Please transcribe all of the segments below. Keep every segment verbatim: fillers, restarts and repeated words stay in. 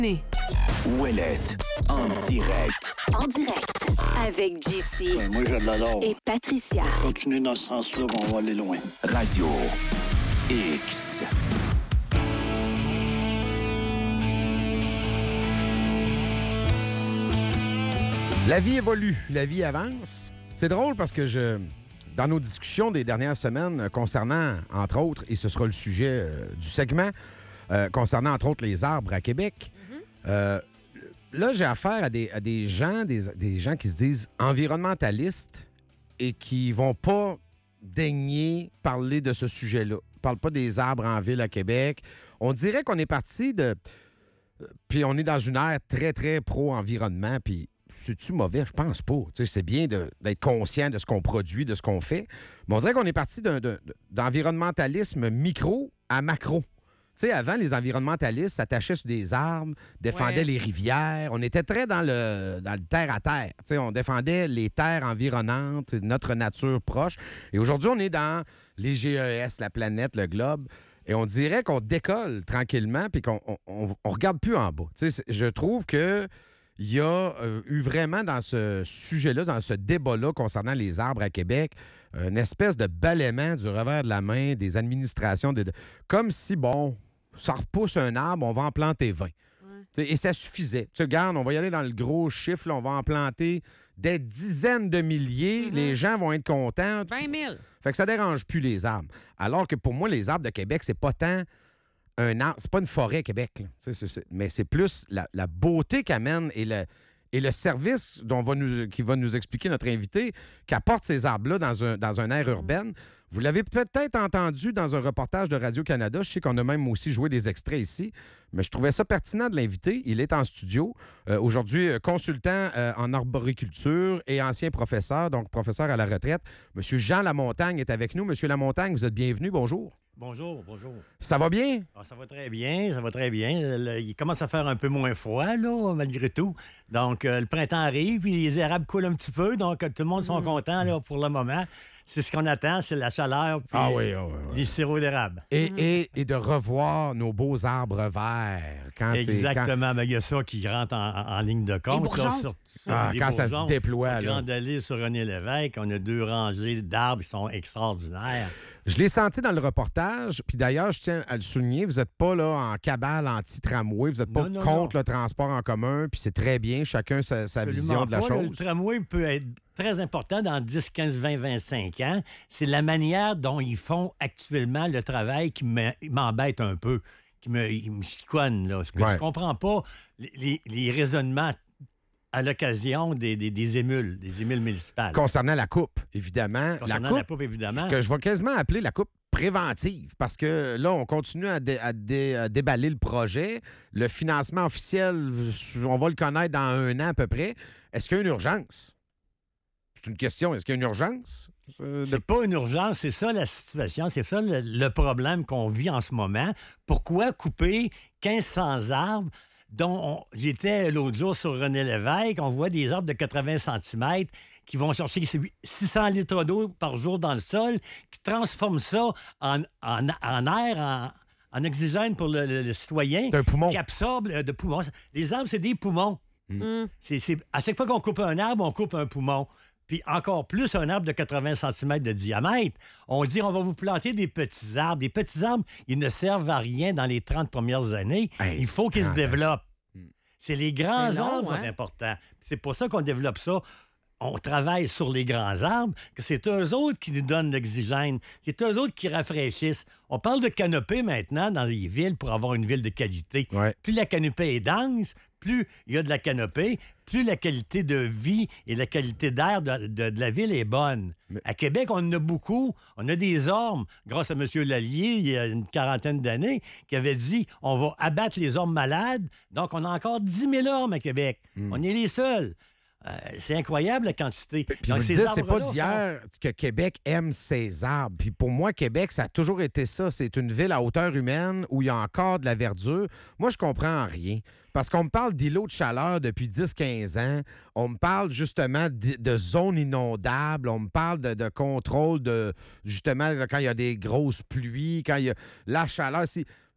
Ouellette, en direct. En direct, avec J C. Ouais, moi, je l'adore. Et Patricia. Continuez dans ce sens-là, on va aller loin. Radio X. La vie évolue, la vie avance. C'est drôle parce que je, dans nos discussions des dernières semaines concernant, entre autres, et ce sera le sujet euh, du segment, euh, concernant, entre autres, les arbres à Québec, mm-hmm. euh, là, j'ai affaire à des, à des gens, des, des gens qui se disent environnementalistes et qui vont pas daigner parler de ce sujet-là. Ils parlent pas des arbres en ville à Québec. On dirait qu'on est parti de... Puis on est dans une ère très, très pro-environnement, puis c'est-tu mauvais? Je pense pas. T'sais, c'est bien de, d'être conscient de ce qu'on produit, de ce qu'on fait. Mais on dirait qu'on est parti d'un, d'un, d'environnementalisme micro à macro. Tu sais, avant, les environnementalistes s'attachaient sur des arbres, défendaient ouais. les rivières. On était très dans le, dans le terre-à-terre. Tu sais, on défendait les terres environnantes, notre nature proche. Et aujourd'hui, on est dans les G E S, la planète, le globe. Et on dirait qu'on décolle tranquillement puis qu'on on, on, on regarde plus en bas. Tu sais, je trouve que il y a euh, eu vraiment dans ce sujet-là, dans ce débat-là concernant les arbres à Québec, une espèce de balaiement du revers de la main des administrations. Des... Comme si, bon, ça repousse un arbre, on va en planter vingt. Ouais. Et ça suffisait. Tu regardes, on va y aller dans le gros chiffre, là, on va en planter des dizaines de milliers. Mm-hmm. Les gens vont être contents. vingt mille. Fait que ça dérange plus les arbres. Alors que pour moi, les arbres de Québec, c'est pas tant... un arbre, c'est pas une forêt, Québec, là. C'est, c'est, c'est, mais c'est plus la, la beauté qu'amène et le, et le service dont va nous, qui va nous expliquer notre invité, qu'apporte ces arbres-là dans, un, dans une aire urbaine. Vous l'avez peut-être entendu dans un reportage de Radio-Canada. Je sais qu'on a même aussi joué des extraits ici, mais je trouvais ça pertinent de l'inviter. Il est en studio. Euh, aujourd'hui, consultant euh, en arboriculture et ancien professeur, donc professeur à la retraite. Monsieur Jean Lamontagne est avec nous. Monsieur Lamontagne, vous êtes bienvenu. Bonjour. Bonjour, bonjour. Ça va bien? Ah, ça va très bien, ça va très bien. Le, il commence à faire un peu moins froid, là, malgré tout. Donc, euh, le printemps arrive, puis les érables coulent un petit peu, donc tout le monde sont contents, là, pour le moment. C'est ce qu'on attend, c'est la chaleur, puis ah oui, ah oui, oui. les sirops d'érable. Et, mm-hmm. et, et de revoir nos beaux arbres verts. Quand Exactement, quand... mais il y a ça qui rentre en, en, en ligne de compte. Là, sur, sur ah, quand ça se déploie. Sur Grande Allée, sur René Lévesque, on a deux rangées d'arbres qui sont extraordinaires. Je l'ai senti dans le reportage, puis d'ailleurs, je tiens à le souligner, vous n'êtes pas là en cabale anti-tramway, vous n'êtes pas non, non, contre non. le transport en commun, puis c'est très bien, chacun sa, sa vision de la pas, chose. Le tramway peut être très important dans dix, quinze, vingt, vingt-cinq ans. C'est la manière dont ils font actuellement le travail qui m'embête un peu, qui me, me chicoine. Là. Ce que ouais. je comprends pas, les, les, les raisonnements à l'occasion des, des, des émules, des émules municipales. Concernant la coupe, évidemment. Concernant la coupe, la coupe, évidemment. Que je vais quasiment appeler la coupe préventive, parce que là, on continue à, dé, à, dé, à déballer le projet. Le financement officiel, on va le connaître dans un an à peu près. Est-ce qu'il y a une urgence? C'est une question. Est-ce qu'il y a une urgence? Euh, c'est de... pas une urgence, c'est ça la situation, c'est ça le, le problème qu'on vit en ce moment. Pourquoi couper mille cinq cents arbres dont on... j'étais l'autre jour sur René Lévesque, on voit des arbres de quatre-vingts centimètres qui vont chercher six cents litres d'eau par jour dans le sol, qui transforment ça en, en, en air, en, en oxygène pour le, le, le citoyen. C'est un poumon. Qui absorbe euh, de poumons. Les arbres, c'est des poumons. Mm. C'est, c'est... À chaque fois qu'on coupe un arbre, on coupe un poumon. Puis encore plus un arbre de quatre-vingts centimètres de diamètre. On dit on va vous planter des petits arbres. Les petits arbres, ils ne servent à rien dans les trente premières années. Hey, Il faut qu'ils se développent. C'est les grands long, arbres qui hein? sont importants. Puis c'est pour ça qu'on développe ça. On travaille sur les grands arbres, que c'est eux autres qui nous donnent l'oxygène. C'est eux autres qui rafraîchissent. On parle de canopée maintenant dans les villes pour avoir une ville de qualité. Ouais. Plus la canopée est dense, plus il y a de la canopée, plus la qualité de vie et la qualité d'air de, de, de la ville est bonne. Mais... À Québec, on en a beaucoup. On a des ormes, grâce à M. Lallier, il y a une quarantaine d'années, qui avait dit on va abattre les ormes malades. Donc, on a encore dix mille ormes à Québec. Mm. On est les seuls. Euh, c'est incroyable la quantité. Puis Donc, vous dites, c'est pas d'hier sont... que Québec aime ses arbres. Puis pour moi, Québec, ça a toujours été ça. C'est une ville à hauteur humaine où il y a encore de la verdure. Moi, je comprends rien. Parce qu'on me parle d'îlots de chaleur depuis dix quinze ans. On me parle justement de, de zones inondables. On me parle de, de contrôle de, justement, quand il y a des grosses pluies, quand il y a la chaleur. Si...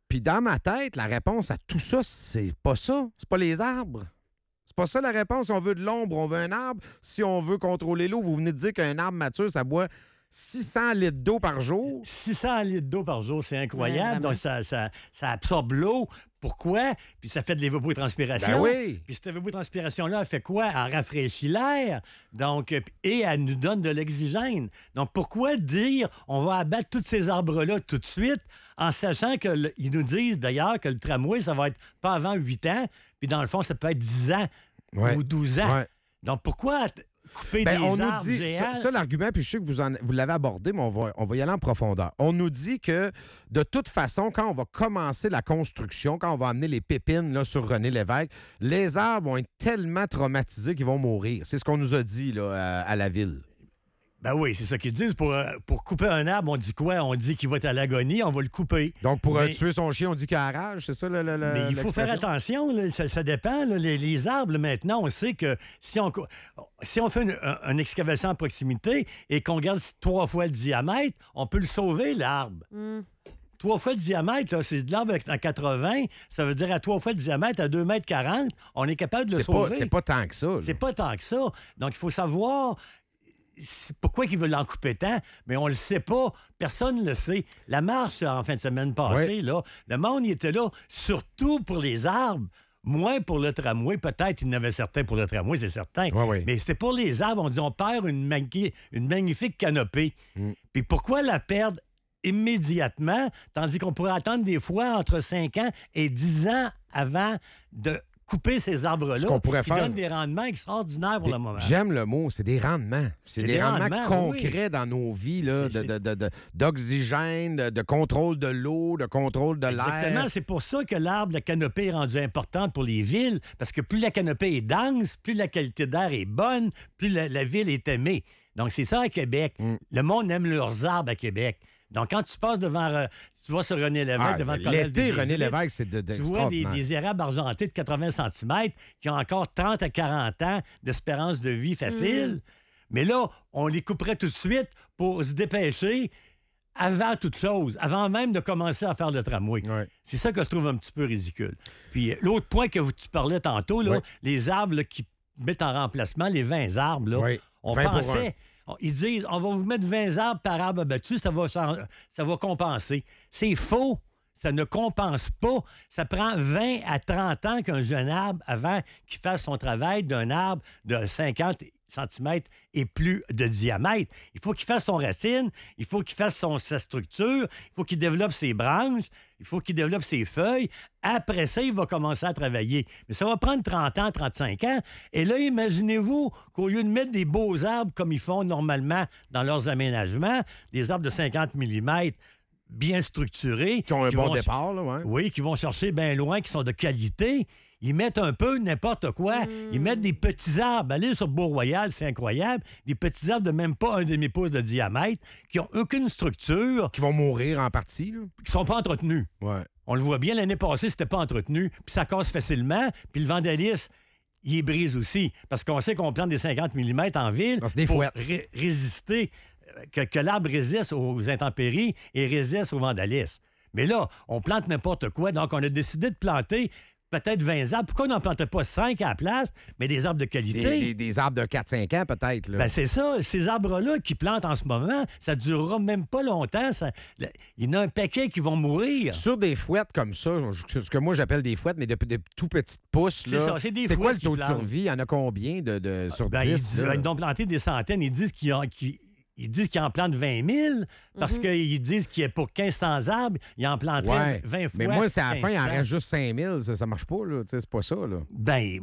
Puis dans ma tête, la réponse à tout ça, c'est pas ça. C'est pas les arbres. C'est pas ça la réponse. Si on veut de l'ombre, on veut un arbre. Si on veut contrôler l'eau, vous venez de dire qu'un arbre mature, ça boit six cents litres d'eau par jour. six cents litres d'eau par jour, c'est incroyable. Ouais, Donc, ça, ça, ça absorbe l'eau. Pourquoi? Puis ça fait de l'évapotranspiration. Ben oui. Puis cette évapotranspiration-là, elle fait quoi? Elle rafraîchit l'air. Donc, euh, et elle nous donne de l'oxygène. Donc, pourquoi dire on va abattre tous ces arbres-là tout de suite en sachant qu'ils nous disent d'ailleurs que le tramway, ça va être pas avant huit ans. Puis dans le fond, ça peut être dix ans Ouais. ou douze ans. Ouais. Donc, pourquoi t- couper Ben, des on nous arbres dit, géants? ça, ça, l'argument, puis je sais que vous, en- vous l'avez abordé, mais on va, on va y aller en profondeur. On nous dit que, de toute façon, quand on va commencer la construction, quand on va amener les pépines là, sur René Lévesque, les arbres vont être tellement traumatisés qu'ils vont mourir. C'est ce qu'on nous a dit là, à, à la ville. Ben oui, c'est ça qu'ils disent. Pour, euh, pour couper un arbre, on dit quoi? On dit qu'il va être à l'agonie, on va le couper. Donc, pour euh, Mais- tuer son chien, on dit qu'il a la rage, c'est ça le, le- le- Mais il faut faire l'expression? attention, là, ça, ça dépend. là. Les, les arbres, maintenant, on sait que si on, cou- si on fait une, un- une excavation à proximité et qu'on garde trois fois le diamètre, on peut le sauver, l'arbre. Trois fois le diamètre, là, c'est de l'arbre à quatre-vingts, ça veut dire à trois fois le diamètre, à deux mètres quarante, on est capable de le C'est pas, sauver. c'est pas tant que ça. là. C'est pas tant que ça. Donc, il faut savoir c'est pourquoi ils veulent en couper tant, mais on le sait pas. Personne ne le sait. La marche, en fin de semaine passée, Oui. là, le monde, il était là, surtout pour les arbres. Moins pour le tramway. Peut-être il y en avait certains pour le tramway, c'est certain. Oui, oui. Mais c'était pour les arbres. On dit on perd une, magni- une magnifique canopée. Mm. Puis pourquoi la perdre immédiatement, tandis qu'on pourrait attendre des fois entre cinq ans et dix ans avant de couper ces arbres-là, Ce qu'on pourrait qui faire- donnent des rendements extraordinaires pour Des- le moment. J'aime le mot, c'est des rendements. C'est C'est des, des rendements, rendements, oui. concrets dans nos vies, là, C'est- de- de- de- de- d'oxygène, de, de contrôle de l'eau, de contrôle de Exactement, l'air. c'est pour ça que l'arbre, la canopée est rendue importante pour les villes, parce que plus la canopée est dense, plus la qualité d'air est bonne, plus la, la ville est aimée. Donc, c'est ça à Québec. Mm. Le monde aime leurs arbres à Québec. Donc, quand tu passes devant, euh, tu vas sur René Lévesque, Ah, devant c'est- le collège l'été, des René Jésuites, Lévesque, c'est de, de tu vois des, extraordinaire. des érables argentés de quatre-vingts centimètres qui ont encore trente à quarante ans d'espérance de vie facile. Mais là, on les couperait tout de suite pour se dépêcher avant toute chose, avant même de commencer à faire le tramway. Ouais. C'est ça que je trouve un petit peu ridicule. Puis euh, l'autre point que vous- tu parlais tantôt, là, Oui. les arbres là, qui mettent en remplacement, les vingt arbres, là, Oui, on vingt pour pensait... on- Ils disent, on va vous mettre vingt arbres par arbre abattu, ça va, s'en- ça va compenser. C'est faux. Ça ne compense pas. Ça prend vingt à trente ans qu'un jeune arbre, avant qu'il fasse son travail d'un arbre de cinquante centimètres et plus de diamètre. Il faut qu'il fasse son racine, il faut qu'il fasse son, sa structure, il faut qu'il développe ses branches, il faut qu'il développe ses feuilles. Après ça, il va commencer à travailler. Mais ça va prendre trente ans, trente-cinq ans. Et là, imaginez-vous qu'au lieu de mettre des beaux arbres comme ils font normalement dans leurs aménagements, des arbres de cinquante millimètres, bien structurés. Qui ont un bon vont- départ, là, ouais. Oui, qui vont chercher bien loin, qui sont de qualité. Ils mettent un peu n'importe quoi. Ils mettent des petits arbres. Allez sur Beau-Royal, c'est incroyable. Des petits arbres de même pas un demi-pouce de diamètre, qui ont aucune structure, Qui vont mourir en partie, là. qui sont pas entretenus. Ouais. On le voit bien, l'année passée, c'était pas entretenu. Puis ça casse facilement. Puis le vandalisme, il est brise aussi. Parce qu'on sait qu'on plante des cinquante millimètres en ville Ah, c'est des pour fouettes. ré- résister, euh, que, que l'arbre résiste aux intempéries et résiste au vandalisme. Mais là, on plante n'importe quoi. Donc, on a décidé de planter peut-être vingt arbres. Pourquoi on n'en plantait pas cinq à la place, mais des arbres de qualité? Des, des- des arbres de quatre cinq ans, peut-être. là. Ben, c'est ça. Ces arbres-là qui plantent en ce moment, ça ne durera même pas longtemps. Ça- le- il y en a un paquet qui vont mourir. Sur des fouettes comme ça, je- ce que moi j'appelle des fouettes, mais de, de tout petites pousses, C'est là, ça, c'est des c'est quoi fouettes le qui taux de plantent. survie? Il y en a combien de, de- sur Ben, ils, dix? disent- là? ils ont planté des centaines. Ils disent qu'ils en, qu'ils- ils disent qu'ils en plantent vingt mille parce qu'ils disent qu'il y a pour mille cinq cents arbres, ils en planteraient Ouais. vingt fois. Mais moi, c'est à la fin, il en quinze cents. reste juste cinq mille. Ça, ça marche pas, là. Tu sais, c'est pas ça, là. Ben,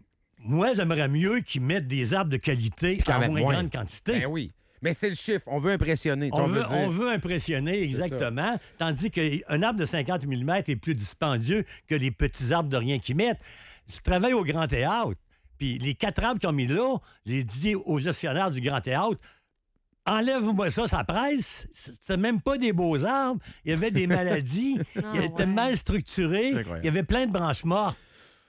moi, j'aimerais mieux qu'ils mettent des arbres de qualité Puis qu'ils en en mettent moins, moins. grande quantité. Ben oui. Mais c'est le chiffre. On veut impressionner. Tu sais, On veut, dire- on veut impressionner, exactement. Tandis qu'un arbre de cinquante millimètres est plus dispendieux que les petits arbres de rien qui mettent. Je travaille au Grand Théâtre. Puis les quatre arbres qu'ils ont mis là, j'ai dit au gestionnaire du Grand Théâtre, enlève-moi ça, ça presse. C'était même pas des beaux arbres. Il y avait des maladies. Ah, Il était ouais. mal structuré. Incroyable. Il y avait plein de branches mortes.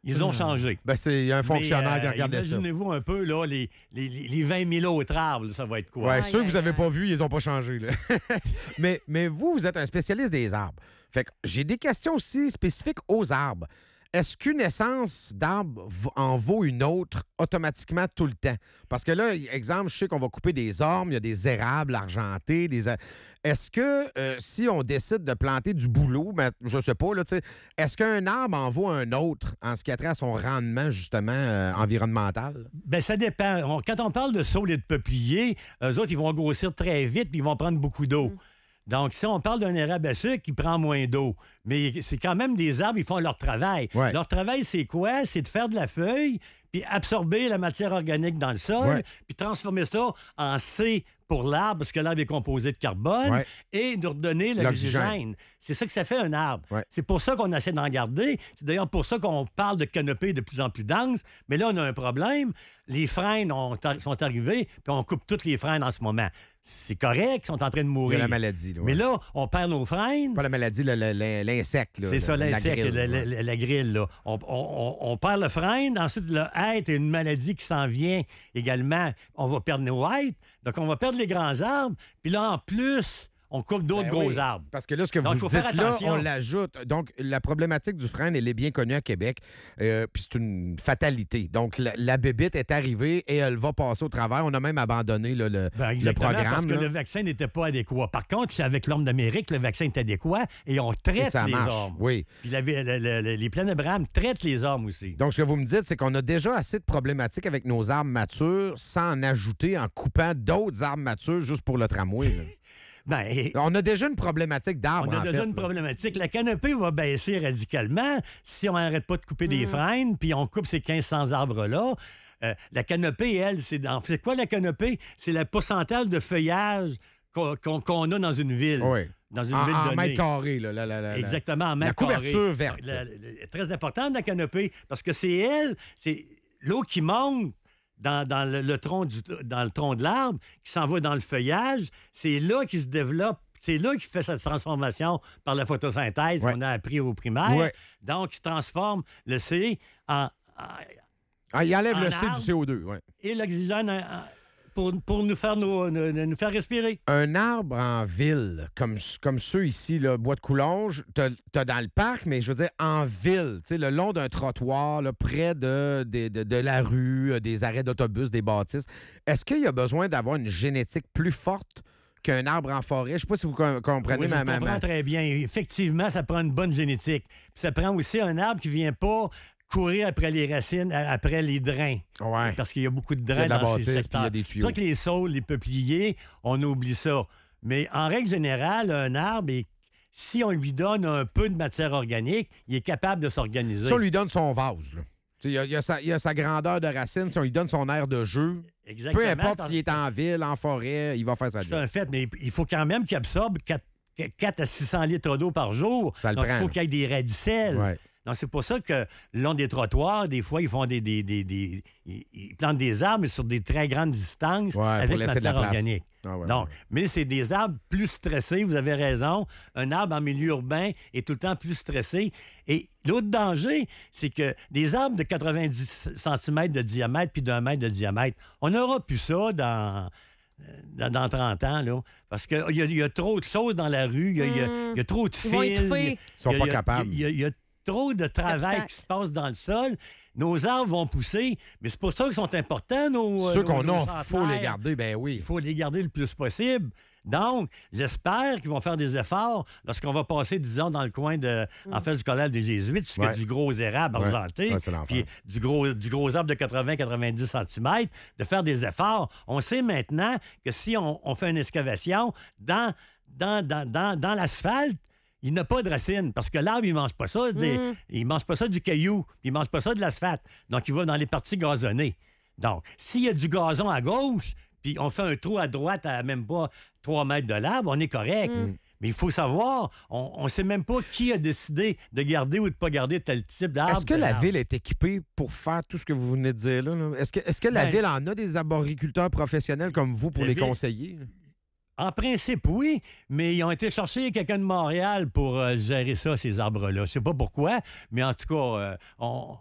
Ils ont changé. Ben, c'est il y a un fonctionnaire Mais, qui euh, regardait ça. Imaginez-vous un peu, là, les, les, les vingt mille autres arbres, ça va être quoi? Ouais, Aïe, ceux que vous aïe, n'avez aïe. pas vus, ils n'ont pas changé. Là. mais, mais vous, vous êtes un spécialiste des arbres. Fait que j'ai des questions aussi spécifiques aux arbres. Est-ce qu'une essence d'arbre v- en vaut une autre automatiquement tout le temps? Parce que là, exemple, je sais qu'on va couper des ormes, il y a des érables argentés. Des... a- Est-ce que euh, si on décide de planter du bouleau, ben, je sais pas, là, tu sais, est-ce qu'un arbre en vaut un autre en ce qui a trait à son rendement, justement, euh, environnemental? Ben, ça dépend. On- quand on parle de saules et de peupliers, eux autres, ils vont grossir très vite puis ils vont prendre beaucoup d'eau. Donc, si on parle d'un érable à sucre, il prend moins d'eau. Mais c'est quand même des arbres, ils font leur travail. Ouais. Leur travail, c'est quoi? C'est de faire de la feuille, puis absorber la matière organique dans le sol, Ouais. puis transformer ça en C pour l'arbre, parce que l'arbre est composé de carbone, Ouais. et nous redonner L'oxygène. l'oxygène. C'est ça que ça fait un arbre. Ouais. C'est pour ça qu'on essaie d'en garder. C'est d'ailleurs pour ça qu'on parle de canopée de plus en plus dense. Mais là, on a un problème. Les frênes ont- sont arrivés, puis on coupe toutes les frênes en ce moment. C'est correct, ils sont en train de Il y mourir. a la maladie. Là, ouais. Mais là, on perd nos frênes. Pas la maladie, le- le- le- l'insecte. là, C'est ça, le- la l'insecte, grille, la, ouais. la- la grille, là. On, on- on- on perd le frein, ensuite le hêtre est une maladie qui s'en vient également. On va perdre nos hêtres, donc on va perdre les grands arbres. Puis là, en plus, on coupe d'autres Ben gros oui, arbres. Parce que là, ce que Donc, vous faut dites faire là, attention. on l'ajoute. Donc, la problématique du frêne, elle est bien connue à Québec. Euh, Puis c'est une fatalité. Donc, la, la bébite est arrivée et elle va passer au travers. On a même abandonné là, le, Ben, le exactement, programme. parce que là. le vaccin n'était pas adéquat. Par contre, avec l'orme d'Amérique, le vaccin est adéquat et on Et traite ça les marche. ormes. Oui. Puis la- le- le- le- les plaines Abraham traitent les ormes aussi. Donc, ce que vous me dites, c'est qu'on a déjà assez de problématiques avec nos arbres matures sans en ajouter en coupant d'autres arbres matures juste pour le tramway. là. Ben, et- On a déjà une problématique d'arbres. On a en déjà fait, une là. problématique. La canopée va baisser radicalement si on n'arrête pas de couper des frênes, puis on coupe ces mille cinq cents arbres-là. Euh, la canopée, elle, c'est dans... c'est quoi la canopée? C'est le pourcentage de feuillage qu'on qu'on- qu'on a dans une ville. Oui. Dans une En, ville en donnée. mètre carré. Là, la- la- la- Exactement, en La mètre couverture carré. verte. La- la- très importante, la canopée, parce que c'est elle, c'est l'eau qui monte dans, dans le, le tronc du, dans le tronc de l'arbre, qui s'en va dans le feuillage. C'est là qu'il se développe. C'est là qu'il fait cette transformation par la photosynthèse Ouais. qu'on a appris au primaire. Ouais. Donc, il se transforme le C en, en- Ah, il enlève en le C arbre. du C O deux. Ouais. et l'oxygène en- en- pour, pour nous, faire nous, nous, nous faire respirer. Un arbre en ville, comme, comme ceux ici, le bois de Coulonge, t'as t'as dans le parc, mais je veux dire en ville, tu sais, le long d'un trottoir, là, près de, de, de- de la rue, euh, des arrêts d'autobus, des bâtisses, est-ce qu'il y a besoin d'avoir une génétique plus forte qu'un arbre en forêt? Je sais pas si vous com- comprenez Oui, je ma, ma, comprends ma- très bien. Effectivement, ça prend une bonne génétique. Puis ça prend aussi un arbre qui vient pas courir après les racines, a- après les drains. Ouais. Parce qu'il y a beaucoup de Il y a drains de la dans bâtisse, ces puis secteurs. il y a des C'est tuyaux. pour ça que les saules, les peupliers, on oublie ça. Mais en règle générale, un arbre, est- si on lui donne un peu de matière organique, il est capable de s'organiser. Si on lui donne son vase, là. Tu sais, Il y, a, il y a sa, il y a sa grandeur de racine, si on lui donne son air de jeu, Exactement. peu importe Parce- s'il est en ville, en forêt, il va faire sa C'est job. un fait, mais il faut quand même qu'il absorbe quatre à six cents litres d'eau par jour. Ça le Donc, prend, il faut là. qu'il y ait des radicelles. Ouais. Donc, c'est pour ça que le long des trottoirs, des fois, ils font des. des, des, des- ils, ils plantent des arbres mais sur des très grandes distances Ouais, pour avec laisser de la matière place. organique. Ah ouais, Donc, ouais. mais c'est des arbres plus stressés, vous avez raison. Un arbre en milieu urbain est tout le temps plus stressé. Et l'autre danger, c'est que des arbres de quatre-vingt-dix centimètres de diamètre puis d'un mètre de diamètre, on n'aura plus ça dans. Dans, dans trente ans, là. Parce qu'il y, a- il y a trop de choses dans la rue, il y a, il y a- il y a trop de fils. Ils vont étouffer. il y a- Ils sont il y a- pas il y a- capables. Il y a, il y a trop de travail Obstacle. qui se passe dans le sol. Nos arbres vont pousser, mais c'est pour ça qu'ils sont importants, nos Ceux nos- qu'on nos a, il centenaires. faut les garder, ben Il oui. faut les garder le plus possible. Donc, j'espère qu'ils vont faire des efforts lorsqu'on va passer, disons, dans le coin de, en fait, du collège des Jésuites, puisque Ouais. du gros érable Ouais. argenté, Ouais, c'est l'enfer. puis du gros, du gros arbre de quatre-vingts à quatre-vingt-dix centimètres, de faire des efforts. On sait maintenant que si on, on fait une excavation dans, dans, dans, dans, dans l'asphalte, il n'a pas de racines, parce que l'arbre, il ne mange pas ça. des- Il ne mange pas ça du caillou, puis il ne mange pas ça de l'asphalte. Donc, il va dans les parties gazonnées. Donc, s'il y a du gazon à gauche, puis on fait un trou à droite à même pas trois mètres de l'arbre, on est correct. Mais il faut savoir, on ne sait même pas qui a décidé de garder ou de ne pas garder tel type d'arbre. Est-ce que tel la arbre. ville est équipée pour faire tout ce que vous venez de dire là? là? Est-ce que, est-ce que la Ben- ville en a des arboriculteurs professionnels comme vous pour La les ville- conseiller? En principe, oui, mais ils ont été chercher quelqu'un de Montréal pour euh, gérer ça, ces arbres-là. Je sais pas pourquoi, mais en tout cas, euh, on,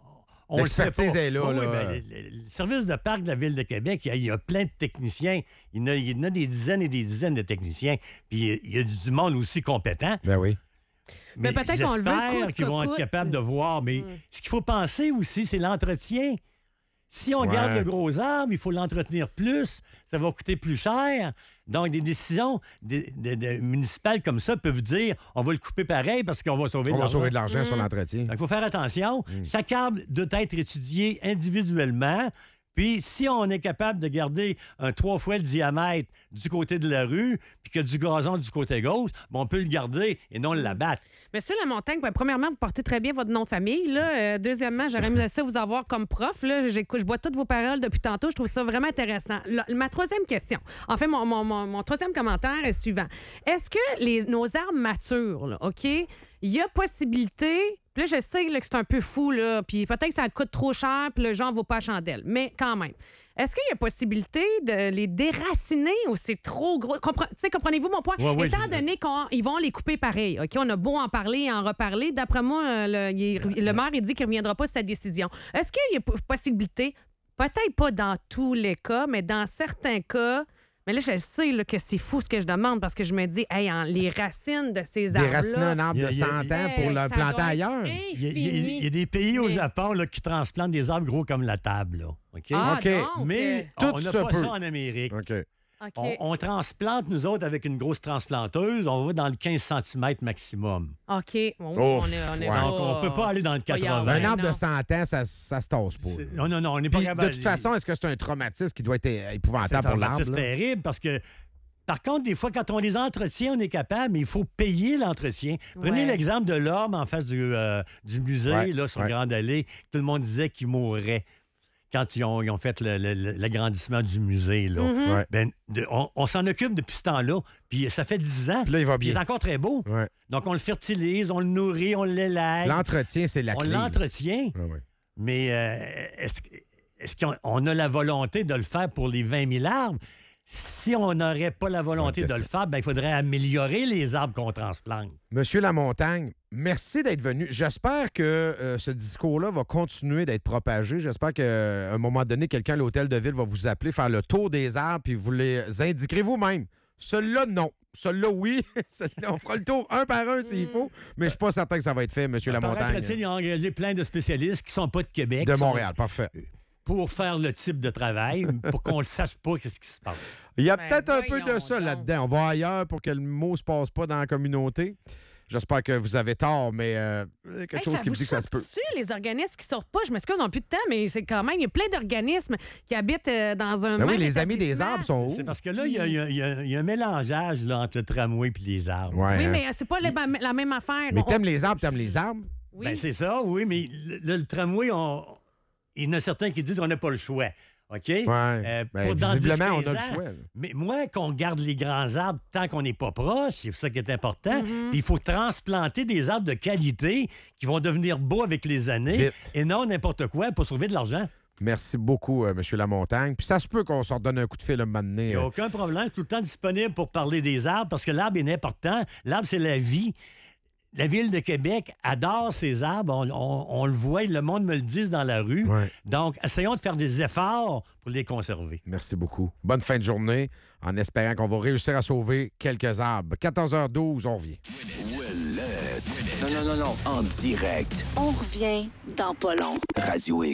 On le sait L'expertise pas. est là, Oui, là. ben, le, le- le service de parc de la Ville de Québec, il y a, il y a plein de techniciens. Il y, en a, il y en a des dizaines et des dizaines de techniciens. Puis il y a du monde aussi compétent. Ben oui. Mais, Mais peut-être qu'on le veut j'espère coûte qu'ils que vont être coûte. capables de voir. Mais ce qu'il faut penser aussi, c'est l'entretien. Si on Ouais. garde le gros arbre, il faut l'entretenir plus. Ça va coûter plus cher. Donc, des décisions de, de- de municipales comme ça peuvent dire on va le couper pareil parce qu'on va sauver On de va l'argent. sauver de l'argent sur l'entretien. Donc, il faut faire attention. Chaque arbre doit être étudié individuellement. Puis, si on est capable de garder un trois fois le diamètre du côté de la rue, puis que du gazon du côté gauche, ben, on peut le garder et non l'abattre. Monsieur Lamontagne, ben, premièrement, vous portez très bien votre nom de famille. Là. Euh, deuxièmement, j'aurais aimé ça vous avoir comme prof. Là. J'écoute- Je bois toutes vos paroles depuis tantôt. Je trouve ça vraiment intéressant. Là, ma troisième question, en fait, mon, mon- mon- mon troisième commentaire est suivant. Est-ce que les, nos arbres matures, là, OK, il y a possibilité... Puis là, je sais là, que c'est un peu fou, là, puis peut-être que ça coûte trop cher, puis le genre vaut pas la chandelle. Mais quand même, est-ce qu'il y a possibilité de les déraciner ou c'est trop gros? Compre- tu sais, comprenez-vous mon point? Ouais, ouais, Étant je- donné qu'ils vont les couper pareil, OK? On a beau en parler et en reparler. D'après moi, euh, le, il- le maire, il dit qu'il ne reviendra pas sur sa décision. Est-ce qu'il y a p- possibilité, peut-être pas dans tous les cas, mais dans certains cas... Mais là, je sais là, que c'est fou ce que je demande parce que je me dis, hey, en- les racines de ces arbres-là... Déraciner un arbre Il y a- de il y a- cent ans hey, pour le ça planter doit être ailleurs. Il y, a, il y a- infini. il y a des pays au Mais- Japon là, qui transplantent des arbres gros comme la table. Là. OK? Ah, OK. donc, Mais Tout on n'a se pas peut. ça en Amérique. OK. euh, OK. On, on transplante, nous autres, avec une grosse transplanteuse. On va dans le quinze centimètres maximum. OK. Bon, Ouf, on est, on est ouais. pas- Donc, on peut pas aller dans le c'est pas quatre-vingts. grave, Un arbre non. de cent ans, ça, ça se tasse pas. C'est- là. Non, non, non, on n'est pas Puis, capable. de toute façon, est-ce que c'est un traumatisme qui doit être c'est épouvantable un pour l'arbre? traumatisme là? terrible parce que, par contre, des fois, quand on les entretient, on est capable, mais il faut payer l'entretien. Prenez Ouais. l'exemple de l'homme en face du, euh, du musée, Ouais, là, sur ouais. Grande Allée. Tout le monde disait qu'il mourrait quand ils ont, ils ont fait le- le- le- l'agrandissement du musée. Là. Mm-hmm. Ouais. Ben, de- on on s'en occupe depuis ce temps-là. Puis ça fait dix ans. Puis là, il va Puis il bien. est encore très beau. Ouais. Donc, on le fertilise, on le nourrit, on l'élève. L'entretien, c'est la On clé. l'entretient. Ouais, ouais. Mais euh, est-ce, est-ce qu'on on a la volonté de le faire pour les vingt mille arbres? Si on n'aurait pas la volonté Bonne de le question. faire, ben, il faudrait améliorer les arbres qu'on transplante. Monsieur Lamontagne, merci d'être venu. J'espère que euh, ce discours-là va continuer d'être propagé. J'espère qu'à un moment donné, quelqu'un à l'hôtel de ville va vous appeler, faire le tour des arbres, puis vous les indiquerez vous-même. Celui-là, non. Celui-là, oui. Celui-là, on fera le tour un par un s'il faut. Mais je suis pas certain que ça va être fait, Monsieur Lamontagne. Paraît-il, ils ont engagé plein de spécialistes qui ne sont pas de Québec. De qui sont- Montréal, parfait. pour faire le type de travail, pour qu'on ne sache pas ce qui se passe. Il y a Ben, peut-être un peu de voyons ça donc. là-dedans. On va ailleurs pour que le mot se passe pas dans la communauté. J'espère que vous avez tort, mais euh, quelque Hey, chose ça qui me vous dit que ça se peut. choque-tu, les organismes qui sortent pas? Je m'excuse, on n'a plus de temps, mais c'est quand même, il y a plein d'organismes qui habitent euh, dans un Ben oui, même les amis des établissement. arbres sont C'est où? parce que là, il y a, il y a- il y a- il y a un mélangeage là, entre le tramway et les arbres. Ouais, Oui, hein. mais c'est pas la, la même affaire. Mais On- t'aimes les arbres, t'aimes les arbres? Oui. Ben, c'est ça, oui, mais le, le tramway, on- il y en a certains qui disent qu'on n'a pas le choix. OK? Ouais. Euh, Ben, pour dans visiblement, dix, on a quinze le ans. choix, là. Mais moi, qu'on garde les grands arbres tant qu'on n'est pas proche, c'est ça qui est important. Mm-hmm. Puis il faut transplanter des arbres de qualité qui vont devenir beaux avec les années Vite. et non n'importe quoi pour sauver de l'argent. Merci beaucoup, euh, M. Lamontagne. Puis ça se peut qu'on se redonne un coup de fil un moment donné. Il n'y a euh. aucun problème. Tout le temps disponible pour parler des arbres parce que l'arbre est important. L'arbre, c'est la vie. La Ville de Québec adore ces arbres. On, on- on le voit, le monde me le dit dans la rue. Ouais. Donc, essayons de faire des efforts pour les conserver. Merci beaucoup. Bonne fin de journée, en espérant qu'on va réussir à sauver quelques arbres. quatorze heures douze, on revient. Ouellette. Non, non, non, non. En direct. On revient dans pas long. Radio X.